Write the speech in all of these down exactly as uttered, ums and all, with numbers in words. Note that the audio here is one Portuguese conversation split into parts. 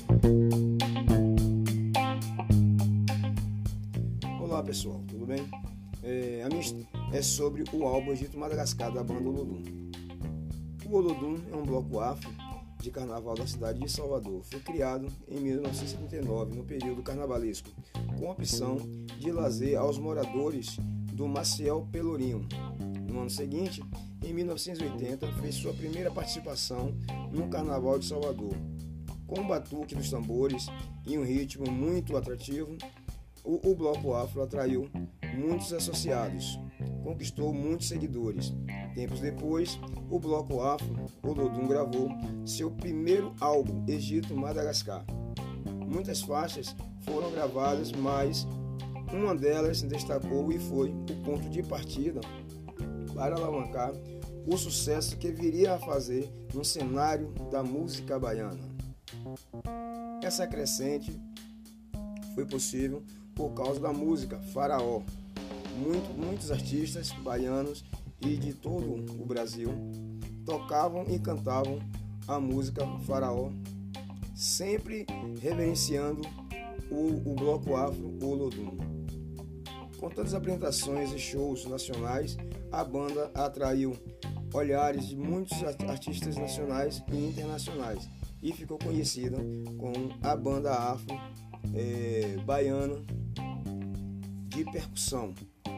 Olá pessoal, tudo bem? É, a minha é sobre o álbum Egito Madagascar da banda Olodum. O Olodum é um bloco afro de carnaval da cidade de Salvador. Foi criado em mil novecentos e setenta e nove, no período carnavalesco, com opção de lazer aos moradores do Maciel Pelourinho. No ano seguinte, em mil novecentos e oitenta, fez sua primeira participação no Carnaval de Salvador. Com o batuque dos tambores e um ritmo muito atrativo, o, o bloco afro atraiu muitos associados, conquistou muitos seguidores. Tempos depois, o bloco afro, Olodum, gravou seu primeiro álbum, Egito Madagascar. Muitas faixas foram gravadas, mas uma delas destacou e foi o ponto de partida para alavancar o sucesso que viria a fazer no cenário da música baiana. Essa crescente foi possível por causa da música Faraó. Muito, muitos artistas baianos e de todo o Brasil tocavam e cantavam a música Faraó, sempre reverenciando o, o bloco afro Olodum. Com tantas apresentações e shows nacionais, a banda atraiu olhares de muitos artistas nacionais e internacionais e ficou conhecida como a banda afro é, baiana de percussão.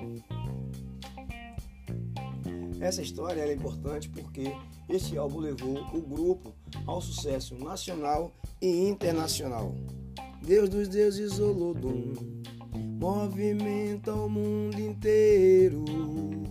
Essa história é importante porque este álbum levou o grupo ao sucesso nacional e internacional. Deus dos deuses Olodum movimenta o mundo inteiro.